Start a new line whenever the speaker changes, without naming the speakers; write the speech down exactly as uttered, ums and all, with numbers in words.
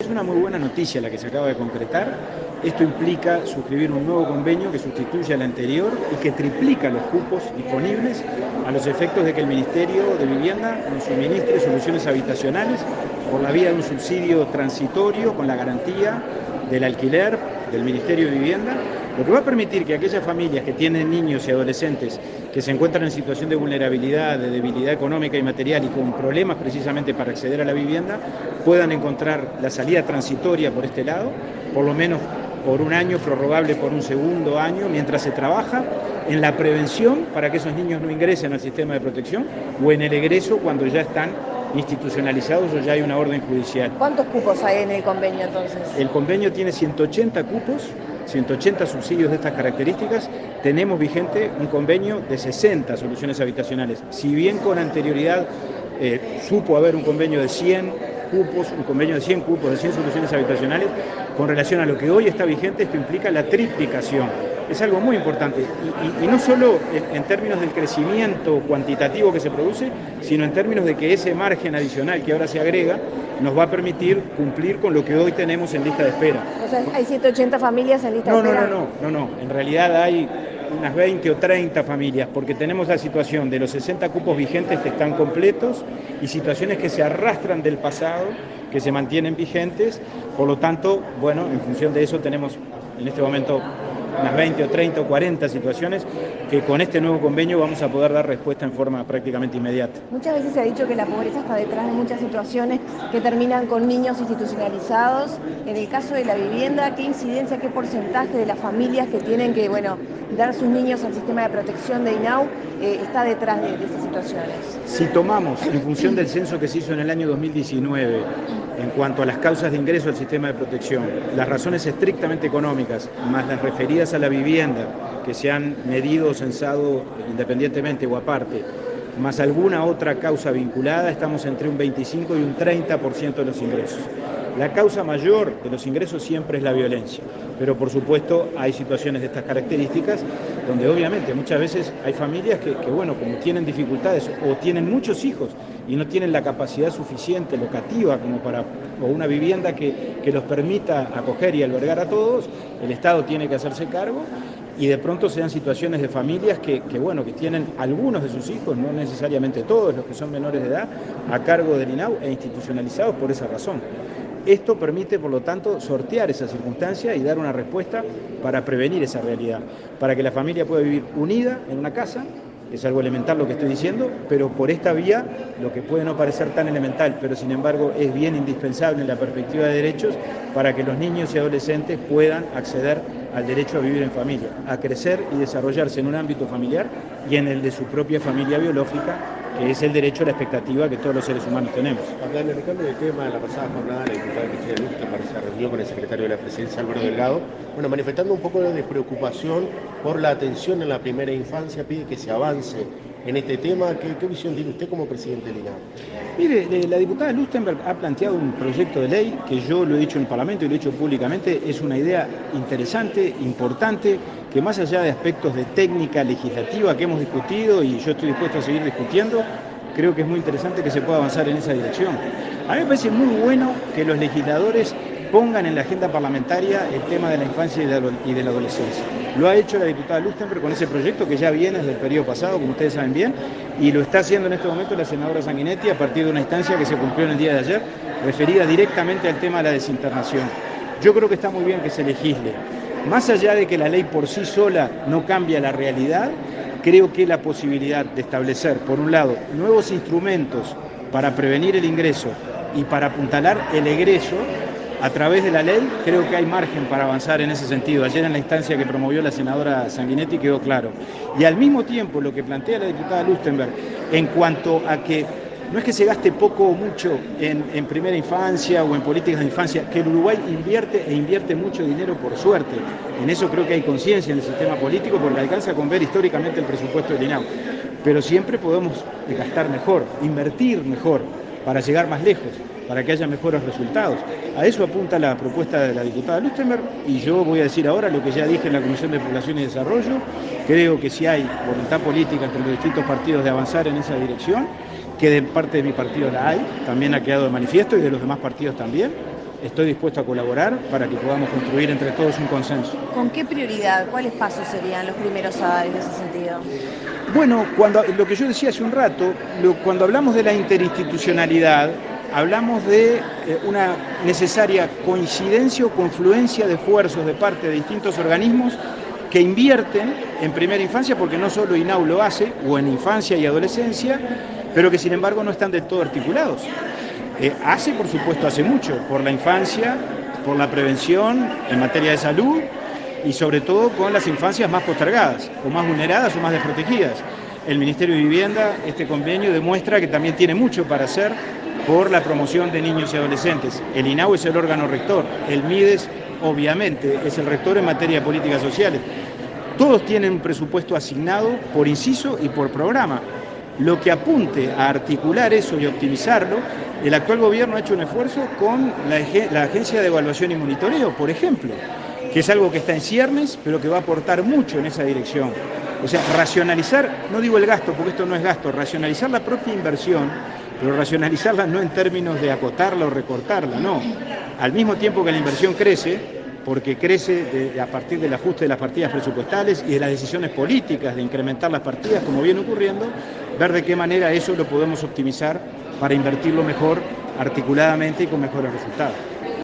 una muy buena noticia la que se acaba de concretar. Esto implica suscribir un nuevo convenio que sustituye al anterior y que triplica los cupos disponibles a los efectos de que el Ministerio de Vivienda nos suministre soluciones habitacionales por la vía de un subsidio transitorio con la garantía del alquiler del Ministerio de Vivienda, lo que va a permitir que aquellas familias que tienen niños y adolescentes que se encuentran en situación de vulnerabilidad, de debilidad económica y material y con problemas precisamente para acceder a la vivienda, puedan encontrar la salida transitoria por este lado, por lo menos por un año, prorrogable por un segundo año, mientras se trabaja en la prevención para que esos niños no ingresen al sistema de protección o en el egreso cuando ya están institucionalizados o ya hay una orden judicial.
¿Cuántos cupos hay en el convenio entonces?
El convenio tiene ciento ochenta cupos, ciento ochenta subsidios de estas características. Tenemos vigente un convenio de sesenta soluciones habitacionales. Si bien con anterioridad eh, supo haber un convenio de cien cupos, un convenio de cien cupos, de cien soluciones habitacionales, con relación a lo que hoy está vigente, esto implica la triplicación. Es algo muy importante, y, y, y no solo en, en términos del crecimiento cuantitativo que se produce, sino en términos de que ese margen adicional que ahora se agrega nos va a permitir cumplir con lo que hoy tenemos en lista de espera.
O sea, ¿hay ciento ochenta familias en lista
no,
de espera?
No, no, no, no, no, en realidad hay unas veinte o treinta familias, porque tenemos la situación de los sesenta cupos vigentes que están completos y situaciones que se arrastran del pasado, que se mantienen vigentes. Por lo tanto, bueno, en función de eso tenemos en este momento unas veinte o treinta o cuarenta situaciones que con este nuevo convenio vamos a poder dar respuesta en forma prácticamente inmediata.
Muchas veces se ha dicho que la pobreza está detrás de muchas situaciones que terminan con niños institucionalizados. En el caso de la vivienda, ¿qué incidencia, qué porcentaje de las familias que tienen que, bueno, dar sus niños al sistema de protección de INAU eh, está detrás de, de estas situaciones?
Si tomamos, en función del censo que se hizo en el año dos mil diecinueve, en cuanto a las causas de ingreso al sistema de protección, las razones estrictamente económicas, más las referidas a la vivienda, que se han medido o censado independientemente o aparte, más alguna otra causa vinculada, estamos entre un veinticinco y un treinta por ciento de los ingresos. La causa mayor de los ingresos siempre es la violencia, pero por supuesto hay situaciones de estas características donde obviamente muchas veces hay familias que, que bueno, como tienen dificultades o tienen muchos hijos y no tienen la capacidad suficiente locativa como para, o una vivienda que, que los permita acoger y albergar a todos, el Estado tiene que hacerse cargo. Y de pronto se dan situaciones de familias que, que, bueno, que tienen algunos de sus hijos, no necesariamente todos los que son menores de edad, a cargo del INAU e institucionalizados por esa razón. Esto permite, por lo tanto, sortear esa circunstancia y dar una respuesta para prevenir esa realidad, para que la familia pueda vivir unida en una casa. Es algo elemental lo que estoy diciendo, pero por esta vía, lo que puede no parecer tan elemental, pero sin embargo es bien indispensable en la perspectiva de derechos para que los niños y adolescentes puedan acceder al derecho a vivir en familia, a crecer y desarrollarse en un ámbito familiar y en el de su propia familia biológica, que es el derecho a la expectativa que todos los seres humanos tenemos.
Hablando del tema de la pasada jornada, la diputada Cristina Lustembert se reunió con el secretario de la Presidencia, Álvaro Delgado, bueno, manifestando un poco de preocupación por la atención en la primera infancia, pide que se avance en este tema. ¿Qué, qué visión tiene usted como presidente del INAU?
Mire, la diputada Lustembert ha planteado un proyecto de ley que yo lo he dicho en el Parlamento y lo he dicho públicamente, es una idea interesante, importante, que más allá de aspectos de técnica legislativa que hemos discutido y yo estoy dispuesto a seguir discutiendo, creo que es muy interesante que se pueda avanzar en esa dirección. A mí me parece muy bueno que los legisladores pongan en la agenda parlamentaria el tema de la infancia y de la adolescencia. Lo ha hecho la diputada Lustembert con ese proyecto que ya viene desde el periodo pasado, como ustedes saben bien, y lo está haciendo en este momento la senadora Sanguinetti a partir de una instancia que se cumplió en el día de ayer, referida directamente al tema de la desinternación. Yo creo que está muy bien que se legisle. Más allá de que la ley por sí sola no cambia la realidad, creo que la posibilidad de establecer, por un lado, nuevos instrumentos para prevenir el ingreso y para apuntalar el egreso, a través de la ley, creo que hay margen para avanzar en ese sentido. Ayer en la instancia que promovió la senadora Sanguinetti quedó claro. Y al mismo tiempo, lo que plantea la diputada Lustembert, en cuanto a que no es que se gaste poco o mucho en, en primera infancia o en políticas de infancia, que el Uruguay invierte e invierte mucho dinero por suerte. En eso creo que hay conciencia en el sistema político porque alcanza con ver históricamente el presupuesto del INAU. Pero siempre podemos gastar mejor, invertir mejor, para llegar más lejos, para que haya mejores resultados. A eso apunta la propuesta de la diputada Lustembert y yo voy a decir ahora lo que ya dije en la Comisión de Población y Desarrollo. Creo que si hay voluntad política entre los distintos partidos de avanzar en esa dirección, que de parte de mi partido la hay, también ha quedado de manifiesto y de los demás partidos también, estoy dispuesto a colaborar para que podamos construir entre todos un consenso.
¿Con qué prioridad? ¿Cuáles pasos serían los primeros a dar en ese sentido?
Bueno, cuando, lo que yo decía hace un rato, lo, cuando hablamos de la interinstitucionalidad, hablamos de eh, una necesaria coincidencia o confluencia de esfuerzos de parte de distintos organismos que invierten en primera infancia, porque no solo INAU lo hace, o en infancia y adolescencia, pero que sin embargo no están del todo articulados. Eh, hace, por supuesto, hace mucho, por la infancia, por la prevención en materia de salud y sobre todo con las infancias más postergadas, o más vulneradas o más desprotegidas. El Ministerio de Vivienda, este convenio demuestra que también tiene mucho para hacer por la promoción de niños y adolescentes. El INAU es el órgano rector, el MIDES obviamente es el rector en materia de políticas sociales. Todos tienen un presupuesto asignado por inciso y por programa. Lo que apunte a articular eso y optimizarlo, el actual gobierno ha hecho un esfuerzo con la, la Agencia de Evaluación y Monitoreo, por ejemplo, que es algo que está en ciernes, pero que va a aportar mucho en esa dirección. O sea, racionalizar, no digo el gasto, porque esto no es gasto, racionalizar la propia inversión, pero racionalizarla no en términos de acotarla o recortarla, no. Al mismo tiempo que la inversión crece, porque crece de, de, a partir del ajuste de las partidas presupuestales y de las decisiones políticas de incrementar las partidas, como viene ocurriendo, ver de qué manera eso lo podemos optimizar para invertirlo mejor, articuladamente y con mejores resultados.